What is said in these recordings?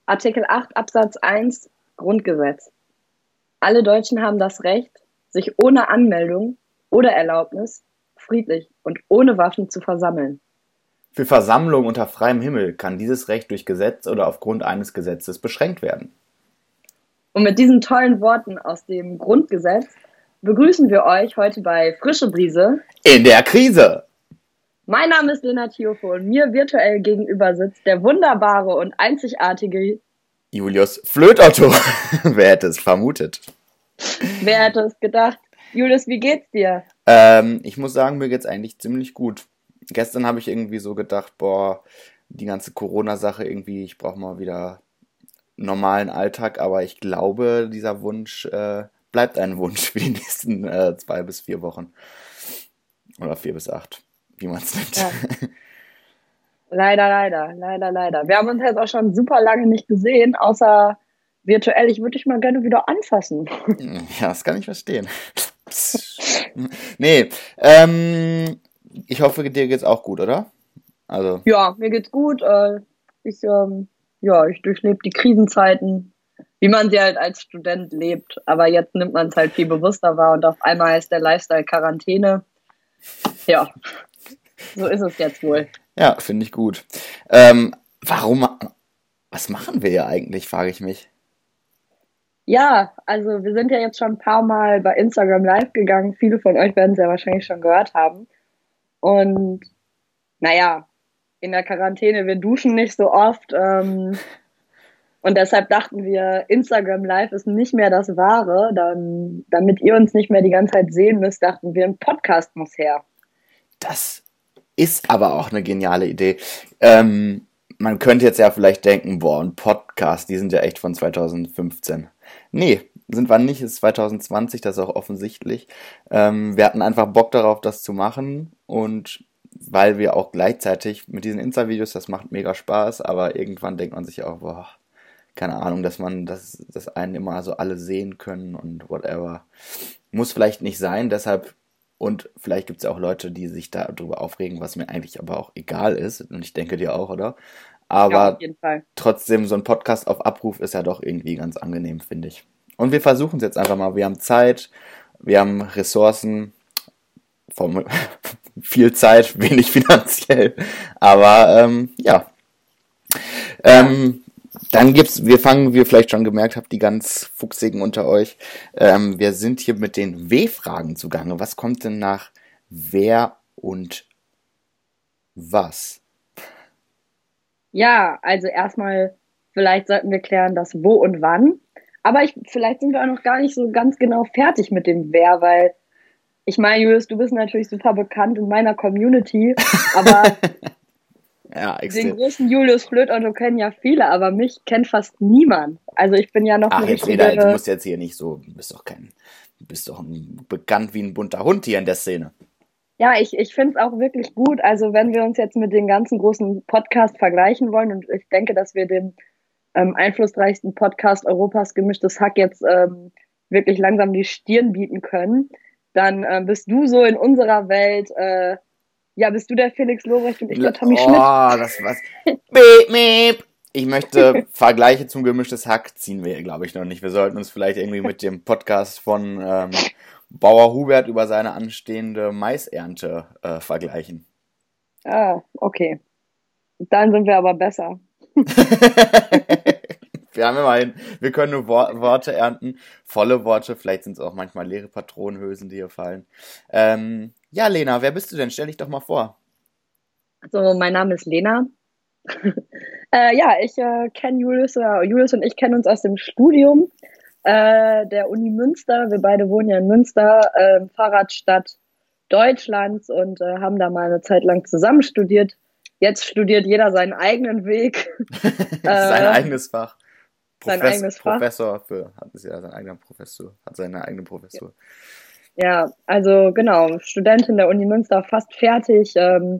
Artikel 8 Absatz 1 Grundgesetz. Alle Deutschen haben das Recht, sich ohne Anmeldung oder Erlaubnis friedlich und ohne Waffen zu versammeln. Für Versammlungen unter freiem Himmel kann dieses Recht durch Gesetz oder aufgrund eines Gesetzes beschränkt werden. Und mit diesen tollen Worten aus dem Grundgesetz begrüßen wir euch heute bei Frische Brise in der Krise. Mein Name ist Lena Thiofo und mir virtuell gegenüber sitzt der wunderbare und einzigartige Julius Flötotto. Wer hätte es vermutet? Wer hätte es gedacht? Julius, wie geht's dir? Ich muss sagen, mir geht's eigentlich ziemlich gut. Gestern habe ich irgendwie so gedacht, die ganze Corona-Sache irgendwie, ich brauche mal wieder normalen Alltag, aber ich glaube, dieser Wunsch bleibt ein Wunsch für die nächsten 2 bis 4 Wochen. Oder 4 bis 8, wie man es nennt. Ja. Leider. Wir haben uns jetzt auch schon super lange nicht gesehen, außer virtuell. Ich würde dich mal gerne wieder anfassen. Ja, das kann ich verstehen. Nee, ich hoffe, dir geht's auch gut, oder? Also. Ja, mir geht's gut. Ich durchlebe die Krisenzeiten, wie man sie halt als Student lebt. Aber jetzt nimmt man es halt viel bewusster wahr und auf einmal ist der Lifestyle Quarantäne. Ja, so ist es jetzt wohl. Ja, finde ich gut. Was machen wir ja eigentlich, frage ich mich. Ja, also wir sind ja jetzt schon ein paar Mal bei Instagram live gegangen. Viele von euch werden es ja wahrscheinlich schon gehört haben. Und naja, in der Quarantäne, wir duschen nicht so oft. Und deshalb dachten wir, Instagram Live ist nicht mehr das Wahre. Damit ihr uns nicht mehr die ganze Zeit sehen müsst, dachten wir, ein Podcast muss her. Das ist aber auch eine geniale Idee. Man könnte jetzt ja vielleicht denken, ein Podcast, die sind ja echt von 2015. Nee, sind wir nicht, ist 2020, das ist auch offensichtlich. Wir hatten einfach Bock darauf, das zu machen und weil wir auch gleichzeitig mit diesen Insta-Videos, das macht mega Spaß, aber irgendwann denkt man sich auch, keine Ahnung, dass einen immer so alle sehen können und whatever. Muss vielleicht nicht sein, deshalb. Und vielleicht gibt es ja auch Leute, die sich darüber aufregen, was mir eigentlich aber auch egal ist. Und ich denke dir auch, oder? Aber ja, auf jeden Fall. Trotzdem, so ein Podcast auf Abruf ist ja doch irgendwie ganz angenehm, finde ich. Und wir versuchen es jetzt einfach mal. Wir haben Zeit, wir haben Ressourcen, viel Zeit, wenig finanziell. Aber ja. Dann wie ihr vielleicht schon gemerkt habt, die ganz Fuchsigen unter euch, wir sind hier mit den W-Fragen zugange. Was kommt denn nach wer und was? Ja, also erstmal, vielleicht sollten wir klären, das wo und wann. Aber vielleicht sind wir auch noch gar nicht so ganz genau fertig mit dem wer, weil ich meine, Julius, du bist natürlich super bekannt in meiner Community, aber ja, den großen Julius Flötotto kennen ja viele, aber mich kennt fast niemand. Also ich bin ja noch eine richtige... du musst jetzt hier nicht so, du bist doch bekannt wie ein bunter Hund hier in der Szene. Ja, ich finde es auch wirklich gut, also wenn wir uns jetzt mit den ganzen großen Podcasts vergleichen wollen und ich denke, dass wir dem einflussreichsten Podcast Europas Gemischtes Hack jetzt wirklich langsam die Stirn bieten können, dann bist du so in unserer Welt... bist du der Felix Lobrecht und ich der Tommy Schmidt? Das war's. Beep, beep. Ich möchte Vergleiche zum Gemischtes Hack ziehen wir, glaube ich, noch nicht. Wir sollten uns vielleicht irgendwie mit dem Podcast von Bauer Hubert über seine anstehende Maisernte vergleichen. Ah, okay. Dann sind wir aber besser. Wir haben immerhin, wir können nur Worte ernten, volle Worte, vielleicht sind es auch manchmal leere Patronenhülsen, die hier fallen. Ja, Lena, wer bist du denn? Stell dich doch mal vor. So, mein Name ist Lena. Ich kenne Julius und ich kennen uns aus dem Studium der Uni Münster. Wir beide wohnen ja in Münster, Fahrradstadt Deutschlands und haben da mal eine Zeit lang zusammen studiert. Jetzt studiert jeder seinen eigenen Weg. Sein eigenes Fach. Sein eigenes Fach. Professor hat seine eigene Professur. Ja, also genau, Studentin der Uni Münster, fast fertig.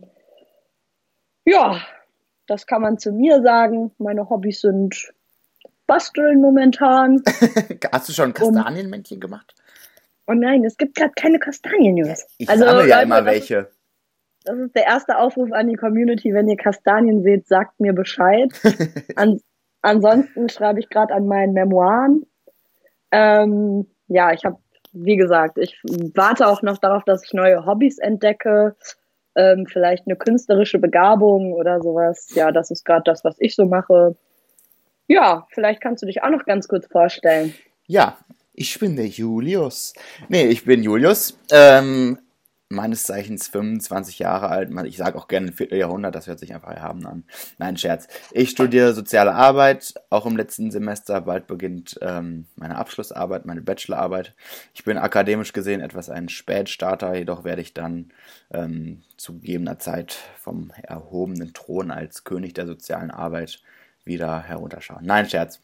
Das kann man zu mir sagen. Meine Hobbys sind Basteln momentan. Hast du schon Kastanienmännchen gemacht? Oh nein, es gibt gerade keine Kastanien, Jungs. Ich sammle ja immer welche. Das ist der erste Aufruf an die Community. Wenn ihr Kastanien seht, sagt mir Bescheid. ansonsten schreibe ich gerade an meinen Memoiren. Ja, ich habe, wie gesagt, ich warte auch noch darauf, dass ich neue Hobbys entdecke. Vielleicht eine künstlerische Begabung oder sowas. Ja, das ist gerade das, was ich so mache. Ja, vielleicht kannst du dich auch noch ganz kurz vorstellen. Ja, ich bin der Julius. Nee, ich bin Julius. Meines Zeichens 25 Jahre alt. Ich sage auch gerne ein Vierteljahrhundert, das hört sich einfach erhaben an. Nein, Scherz. Ich studiere soziale Arbeit, auch im letzten Semester. Bald beginnt meine Abschlussarbeit, meine Bachelorarbeit. Ich bin akademisch gesehen etwas ein Spätstarter, jedoch werde ich dann zu gegebener Zeit vom erhobenen Thron als König der sozialen Arbeit wieder herunterschauen. Nein, Scherz.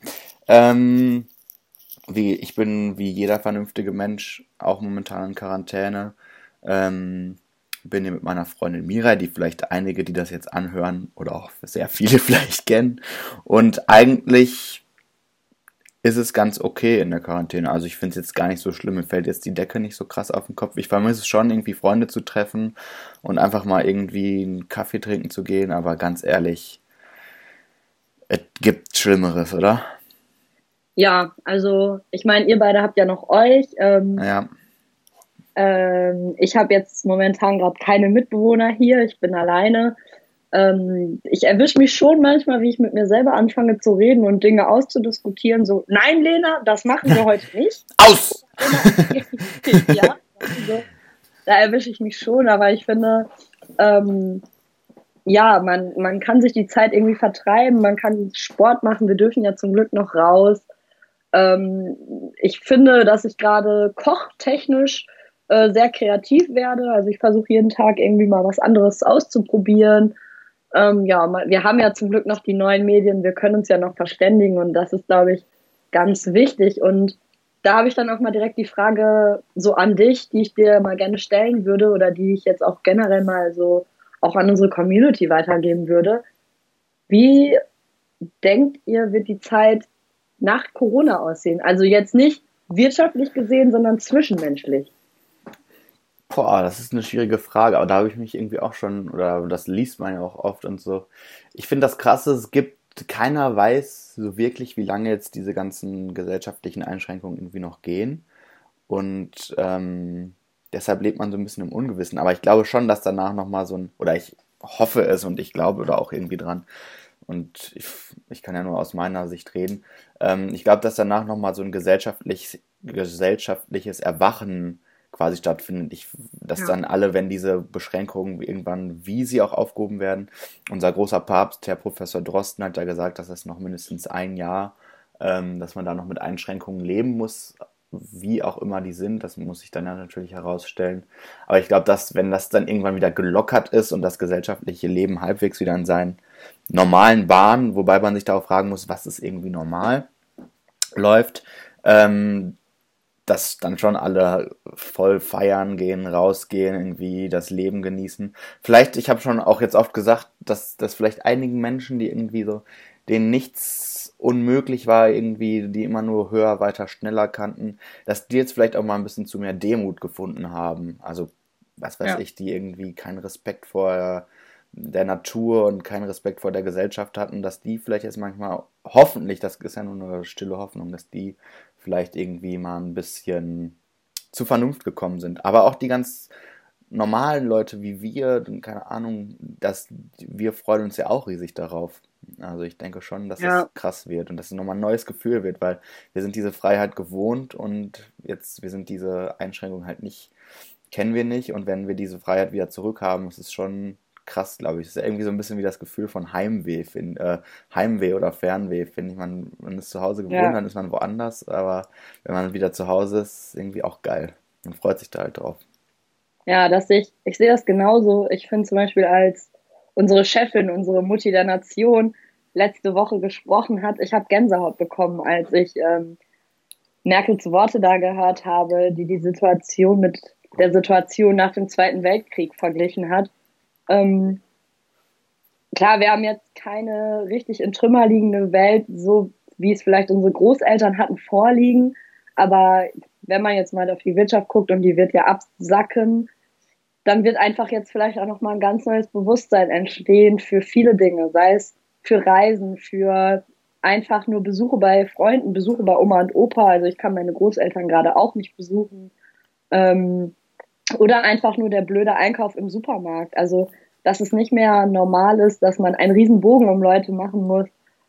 Ich bin wie jeder vernünftige Mensch auch momentan in Quarantäne. Bin hier mit meiner Freundin Mira, die vielleicht einige, die das jetzt anhören, oder auch sehr viele vielleicht kennen. Und eigentlich ist es ganz okay in der Quarantäne. Also ich finde es jetzt gar nicht so schlimm. Mir fällt jetzt die Decke nicht so krass auf den Kopf. Ich vermisse es schon, irgendwie Freunde zu treffen und einfach mal irgendwie einen Kaffee trinken zu gehen. Aber ganz ehrlich, es gibt Schlimmeres, oder? Ja, also ich meine, ihr beide habt ja noch euch. Ja. Ich habe jetzt momentan gerade keine Mitbewohner hier. Ich bin alleine. Ich erwische mich schon manchmal, wie ich mit mir selber anfange zu reden und Dinge auszudiskutieren. So, nein, Lena, das machen wir heute nicht. Aus! Ja, also, da erwische ich mich schon, aber ich finde, ja, man kann sich die Zeit irgendwie vertreiben, man kann Sport machen, wir dürfen ja zum Glück noch raus. Ich finde, dass ich gerade kochtechnisch sehr kreativ werde. Also ich versuche jeden Tag irgendwie mal was anderes auszuprobieren. Ja, wir haben ja zum Glück noch die neuen Medien, wir können uns ja noch verständigen und das ist, glaube ich, ganz wichtig. Und da habe ich dann auch mal direkt die Frage so an dich, die ich dir mal gerne stellen würde oder die ich jetzt auch generell mal so auch an unsere Community weitergeben würde. Wie denkt ihr, wird die Zeit nach Corona aussehen? Also jetzt nicht wirtschaftlich gesehen, sondern zwischenmenschlich. Boah, das ist eine schwierige Frage, aber da habe ich mich irgendwie auch schon, oder das liest man ja auch oft und so. Ich finde das Krasse, keiner weiß so wirklich, wie lange jetzt diese ganzen gesellschaftlichen Einschränkungen irgendwie noch gehen. Und deshalb lebt man so ein bisschen im Ungewissen. Aber ich glaube schon, dass danach nochmal oder ich hoffe es und ich glaube da auch irgendwie dran. Und ich kann ja nur aus meiner Sicht reden. Ich glaube, dass danach nochmal so ein gesellschaftliches Erwachen quasi stattfindet. Dass Ja. dann alle, wenn diese Beschränkungen irgendwann, wie sie auch aufgehoben werden, unser großer Papst, Herr Professor Drosten, hat ja gesagt, dass es noch mindestens ein Jahr, dass man da noch mit Einschränkungen leben muss, wie auch immer die sind, das muss sich dann ja natürlich herausstellen. Aber ich glaube, dass wenn das dann irgendwann wieder gelockert ist und das gesellschaftliche Leben halbwegs wieder in seinen normalen Bahnen, wobei man sich darauf fragen muss, was ist irgendwie normal, läuft, dass dann schon alle voll feiern gehen, rausgehen, irgendwie das Leben genießen. Vielleicht, ich habe schon auch jetzt oft gesagt, dass vielleicht einigen Menschen, die irgendwie so, denen nichts unmöglich war, irgendwie, die immer nur höher, weiter, schneller kannten, dass die jetzt vielleicht auch mal ein bisschen zu mehr Demut gefunden haben. Also, was weiß Ja. ich, die irgendwie keinen Respekt vor der Natur und keinen Respekt vor der Gesellschaft hatten, dass die vielleicht jetzt manchmal, hoffentlich, das ist ja nur eine stille Hoffnung, dass die vielleicht irgendwie mal ein bisschen zur Vernunft gekommen sind. Aber auch die ganz normalen Leute wie wir, keine Ahnung, wir freuen uns ja auch riesig darauf. Also ich denke schon, dass es Ja, krass wird und dass es nochmal ein neues Gefühl wird, weil wir sind diese Freiheit gewohnt und wir sind diese Einschränkung halt nicht, kennen wir nicht und wenn wir diese Freiheit wieder zurückhaben, ist es schon krass, glaube ich. Es ist irgendwie so ein bisschen wie das Gefühl von Heimweh oder Fernweh, finde ich. Man ist zu Hause gewohnt, ja, dann ist man woanders, aber wenn man wieder zu Hause ist, ist irgendwie auch geil. Man freut sich da halt drauf. ja, ich sehe das genauso. Ich finde zum Beispiel, als unsere Chefin, unsere Mutti der Nation, letzte Woche gesprochen hat, ich habe Gänsehaut bekommen, als ich Merkels Worte da gehört habe, die Situation mit der Situation nach dem Zweiten Weltkrieg verglichen hat. Ähm, klar, wir haben jetzt keine richtig in Trümmer liegende Welt, so wie es vielleicht unsere Großeltern hatten vorliegen. Aber wenn man jetzt mal auf die Wirtschaft guckt und die wird ja absacken, dann wird einfach jetzt vielleicht auch nochmal ein ganz neues Bewusstsein entstehen für viele Dinge, sei es für Reisen, für einfach nur Besuche bei Freunden, Besuche bei Oma und Opa. Also ich kann meine Großeltern gerade auch nicht besuchen. Ähm, oder einfach nur der blöde Einkauf im Supermarkt. Also, dass es nicht mehr normal ist, dass man einen riesen Bogen um Leute machen muss.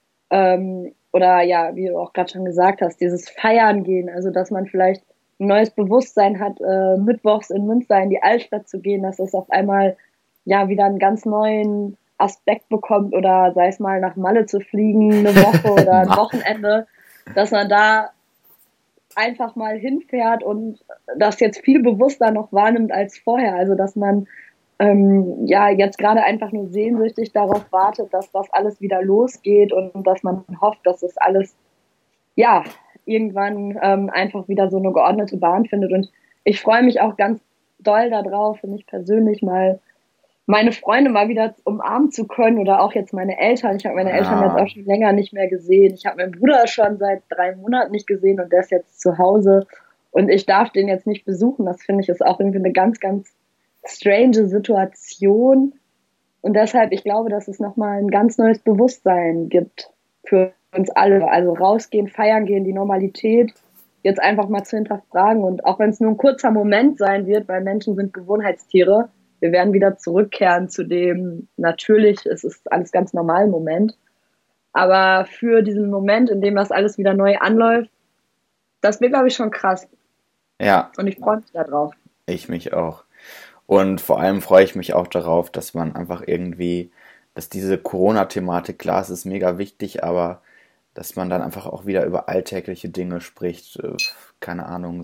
Oder ja, wie du auch gerade schon gesagt hast, dieses Feiern gehen. Also, dass man vielleicht ein neues Bewusstsein hat, mittwochs in Münster in die Altstadt zu gehen, dass es auf einmal ja wieder einen ganz neuen Aspekt bekommt oder sei es mal nach Malle zu fliegen, eine Woche oder ein Wochenende, dass man da einfach mal hinfährt und das jetzt viel bewusster noch wahrnimmt als vorher. Also dass man ja jetzt gerade einfach nur sehnsüchtig darauf wartet, dass das alles wieder losgeht und dass man hofft, dass das alles ja irgendwann einfach wieder so eine geordnete Bahn findet. Und ich freue mich auch ganz doll darauf, für mich persönlich mal meine Freunde mal wieder umarmen zu können oder auch jetzt meine Eltern. Ich habe meine Eltern jetzt auch schon länger nicht mehr gesehen. Ich habe meinen Bruder schon seit 3 Monaten nicht gesehen und der ist jetzt zu Hause und ich darf den jetzt nicht besuchen. Das finde ich ist auch irgendwie eine ganz, ganz strange Situation und deshalb, ich glaube, dass es nochmal ein ganz neues Bewusstsein gibt für uns alle. Also rausgehen, feiern gehen, die Normalität jetzt einfach mal zu hinterfragen und auch wenn es nur ein kurzer Moment sein wird, weil Menschen sind Gewohnheitstiere, wir werden wieder zurückkehren zu dem, natürlich, es ist alles ganz normal im Moment. Aber für diesen Moment, in dem das alles wieder neu anläuft, das wird, glaube ich, schon krass. Ja, Und ich freue mich darauf. ich mich auch. Und vor allem freue ich mich auch darauf, dass man einfach irgendwie, dass diese Corona-Thematik, klar, es ist mega wichtig, aber dass man dann einfach auch wieder über alltägliche Dinge spricht. Keine Ahnung,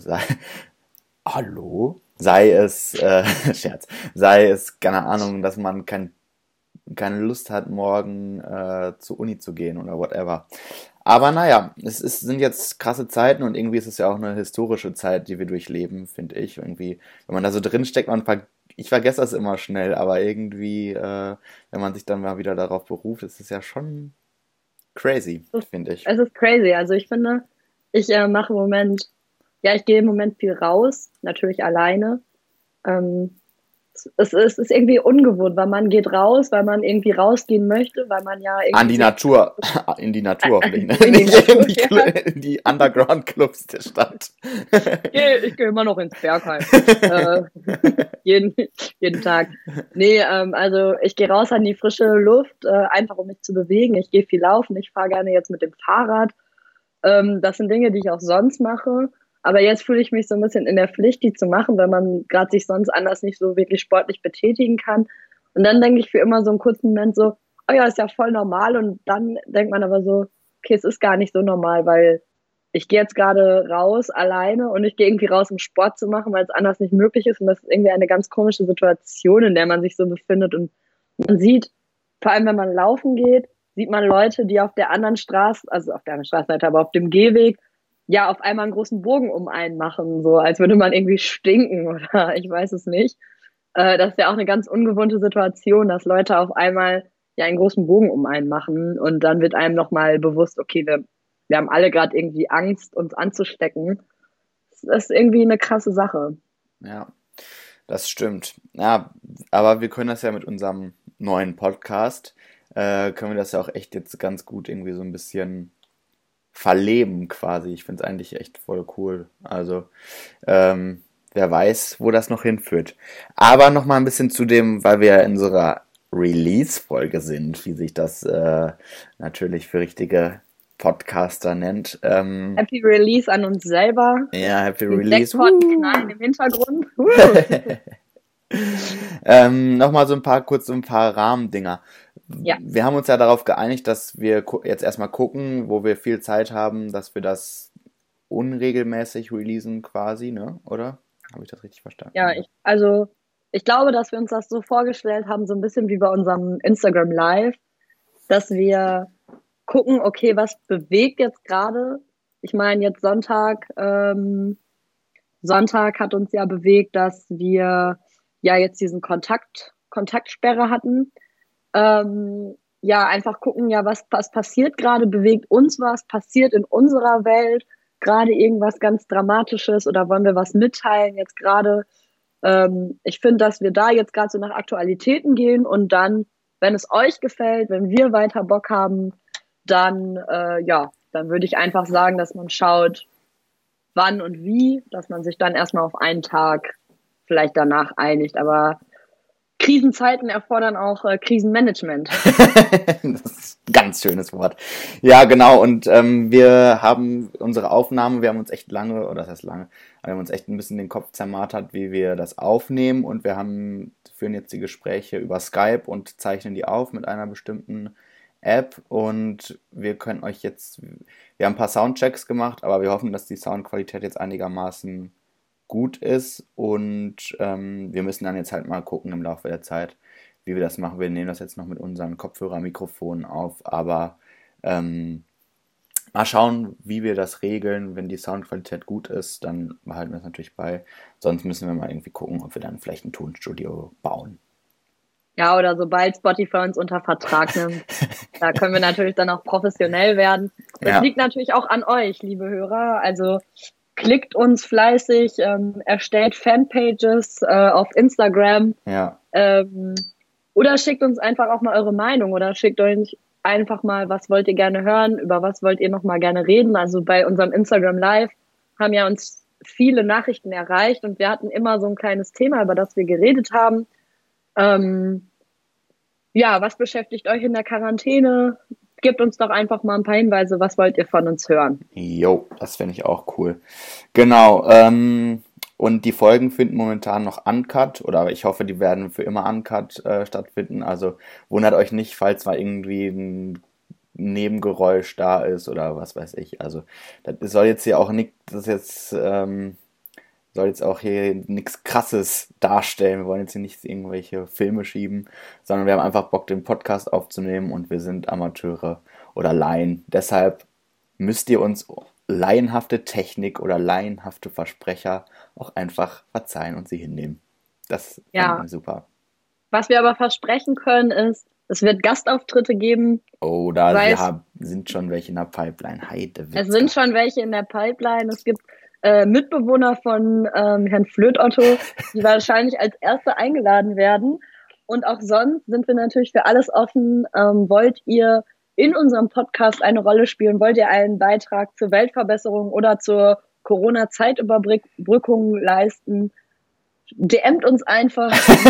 hallo? Sei es, Scherz, sei es, keine Ahnung, dass man keine Lust hat, morgen zur Uni zu gehen oder whatever. Aber naja, sind jetzt krasse Zeiten und irgendwie ist es ja auch eine historische Zeit, die wir durchleben, finde ich. Irgendwie, wenn man da so drin steckt, ich vergesse das immer schnell, aber irgendwie, wenn man sich dann mal wieder darauf beruft, ist es ja schon crazy, finde ich. Es ist crazy. Also ich finde, ich mache im Moment, ja, ich gehe im Moment viel raus, natürlich alleine. Ähm, es ist irgendwie ungewohnt, weil man geht raus, weil man irgendwie rausgehen möchte, weil man ja An irgendwie die sich Natur, in die Natur hoffentlich, ne? in die Nicht Natur, ja. in die Underground-Clubs der Stadt. Ich geh immer noch ins Bergheim. Äh, jeden, jeden Tag. Nee, also ich gehe raus an die frische Luft, einfach um mich zu bewegen. Ich gehe viel laufen, ich fahre gerne jetzt mit dem Fahrrad. Das sind Dinge, die ich auch sonst mache. Aber jetzt fühle ich mich so ein bisschen in der Pflicht, die zu machen, weil man gerade sich sonst anders nicht so wirklich sportlich betätigen kann. Und dann denke ich für immer so einen kurzen Moment so, oh ja, ist ja voll normal. Und dann denkt man aber so, okay, es ist gar nicht so normal, weil ich gehe jetzt gerade raus alleine und ich gehe irgendwie raus, um Sport zu machen, weil es anders nicht möglich ist. Und das ist irgendwie eine ganz komische Situation, in der man sich so befindet. Und man sieht, vor allem wenn man laufen geht, sieht man Leute, die auf der anderen Straße, also auf der anderen Straßenseite, aber auf dem Gehweg, ja, auf einmal einen großen Bogen um einen machen, so als würde man irgendwie stinken oder ich weiß es nicht. Das ist ja auch eine ganz ungewohnte Situation, dass Leute auf einmal ja einen großen Bogen um einen machen und dann wird einem nochmal bewusst, okay, wir haben alle gerade irgendwie Angst, uns anzustecken. Das ist irgendwie eine krasse Sache. Ja, das stimmt. Ja, aber wir können das ja mit unserem neuen Podcast, können wir das ja auch echt jetzt ganz gut irgendwie so ein bisschen verleben quasi. Ich finde es eigentlich echt voll cool. Also, wer weiß, wo das noch hinführt. Aber noch mal ein bisschen zu dem, weil wir ja in unserer Release-Folge sind, wie sich das natürlich für richtige Podcaster nennt. Happy Release an uns selber. Ja, Happy Die Release. Sektkorken knallen im Hintergrund. Nochmal kurz so ein paar Rahmendinger. Ja, Wir haben uns ja darauf geeinigt, dass wir jetzt erstmal gucken, wo wir viel Zeit haben, dass wir das unregelmäßig releasen quasi, ne? Oder? Habe ich das richtig verstanden? ja, also ich glaube, dass wir uns das so vorgestellt haben, so ein bisschen wie bei unserem Instagram Live, dass wir gucken, okay, was bewegt jetzt gerade? Ich meine, jetzt Sonntag hat uns ja bewegt, dass wir ja jetzt diesen Kontaktsperre hatten. Ja, einfach gucken, ja, was passiert gerade, bewegt uns was, passiert in unserer Welt gerade irgendwas ganz Dramatisches oder wollen wir was mitteilen jetzt gerade? Ich finde, dass wir da jetzt gerade so nach Aktualitäten gehen und dann, wenn es euch gefällt, wenn wir weiter Bock haben, dann, dann würde ich einfach sagen, dass man schaut, wann und wie, dass man sich dann erstmal auf einen Tag vielleicht danach einigt. Aber Krisenzeiten erfordern auch Krisenmanagement. Das ist ein ganz schönes Wort. Ja, genau. Und wir haben unsere Aufnahme, wir haben uns echt lange, oder das heißt lange, aber wir haben uns echt ein bisschen den Kopf zermartert, wie wir das aufnehmen. Und wir führen jetzt die Gespräche über Skype und zeichnen die auf mit einer bestimmten App. Und wir können euch jetzt, wir haben ein paar Soundchecks gemacht, aber wir hoffen, dass die Soundqualität jetzt einigermaßen gut ist und wir müssen dann jetzt halt mal gucken im Laufe der Zeit, wie wir das machen. Wir nehmen das jetzt noch mit unseren Kopfhörermikrofonen auf, aber mal schauen, wie wir das regeln. Wenn die Soundqualität gut ist, dann behalten wir es natürlich bei. Sonst müssen wir mal irgendwie gucken, ob wir dann vielleicht ein Tonstudio bauen. Ja, oder sobald Spotify uns unter Vertrag nimmt. Da können wir natürlich dann auch professionell werden. Das liegt natürlich auch an euch, liebe Hörer. Also klickt uns fleißig, erstellt Fanpages auf Instagram. Ja. Oder schickt uns einfach auch mal eure Meinung oder schickt euch einfach mal, was wollt ihr gerne hören, über was wollt ihr noch mal gerne reden. Also bei unserem Instagram Live haben ja uns viele Nachrichten erreicht und wir hatten immer so ein kleines Thema, über das wir geredet haben. Was beschäftigt euch in der Quarantäne? Gebt uns doch einfach mal ein paar Hinweise, was wollt ihr von uns hören? Jo, das finde ich auch cool. Genau, und die Folgen finden momentan noch uncut, oder ich hoffe, die werden für immer uncut stattfinden. Also wundert euch nicht, falls mal irgendwie ein Nebengeräusch da ist oder was weiß ich. Also das soll jetzt hier auch nicht, soll jetzt auch hier nichts Krasses darstellen. Wir wollen jetzt hier nicht irgendwelche Filme schieben, sondern wir haben einfach Bock, den Podcast aufzunehmen und wir sind Amateure oder Laien. Deshalb müsst ihr uns laienhafte Technik oder laienhafte Versprecher auch einfach verzeihen und sie hinnehmen. Das finden wir super. Was wir aber versprechen können ist, es wird Gastauftritte geben. Oh, da sind schon welche in der Pipeline. Es sind schon welche in der Pipeline. Es gibt Mitbewohner von Herrn Flöt-Otto, die wahrscheinlich als Erste eingeladen werden. Und auch sonst sind wir natürlich für alles offen. Wollt ihr in unserem Podcast eine Rolle spielen? Wollt ihr einen Beitrag zur Weltverbesserung oder zur Corona-Zeitüberbrückung leisten? DMt uns einfach.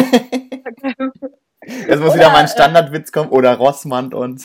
Jetzt muss wieder mein Standardwitz kommen oder Rossmann uns.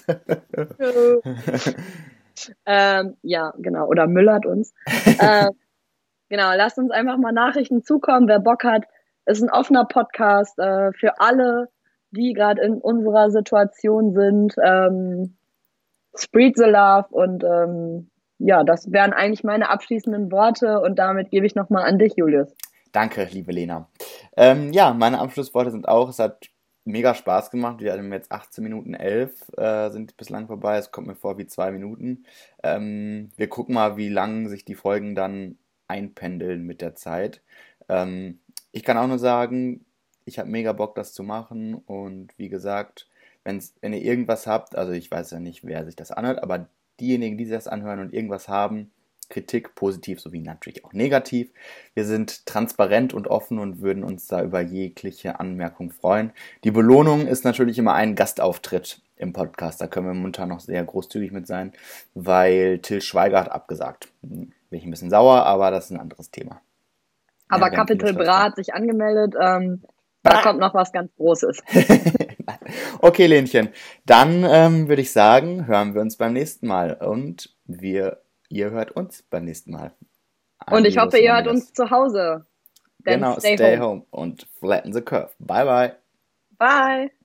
Ja, genau. Oder Müllert uns. Genau, lasst uns einfach mal Nachrichten zukommen, wer Bock hat. Ist ein offener Podcast für alle, die gerade in unserer Situation sind. Spread the love und das wären eigentlich meine abschließenden Worte und damit gebe ich nochmal an dich, Julius. Danke, liebe Lena. Meine Abschlussworte sind auch, es hat mega Spaß gemacht. Wir haben jetzt 18 Minuten 11, sind bislang vorbei. Es kommt mir vor wie 2 Minuten. Wir gucken mal, wie lang sich die Folgen dann einpendeln mit der Zeit. Ich kann auch nur sagen, ich habe mega Bock, das zu machen. Und wie gesagt, wenn ihr irgendwas habt, also ich weiß ja nicht, wer sich das anhört, aber diejenigen, die sich das anhören und irgendwas haben, Kritik, positiv sowie natürlich auch negativ. Wir sind transparent und offen und würden uns da über jegliche Anmerkung freuen. Die Belohnung ist natürlich immer ein Gastauftritt im Podcast. Da können wir momentan noch sehr großzügig mit sein, weil Till Schweiger hat abgesagt. Bin ich ein bisschen sauer, aber das ist ein anderes Thema. Aber Capital Bra hat sich angemeldet. Da kommt noch was ganz Großes. Okay, Lenchen. Dann würde ich sagen, hören wir uns beim nächsten Mal. Und ihr hört uns beim nächsten Mal. Und ich hoffe, ihr hört uns zu Hause. Genau, stay home und flatten the curve. Bye, bye. Bye.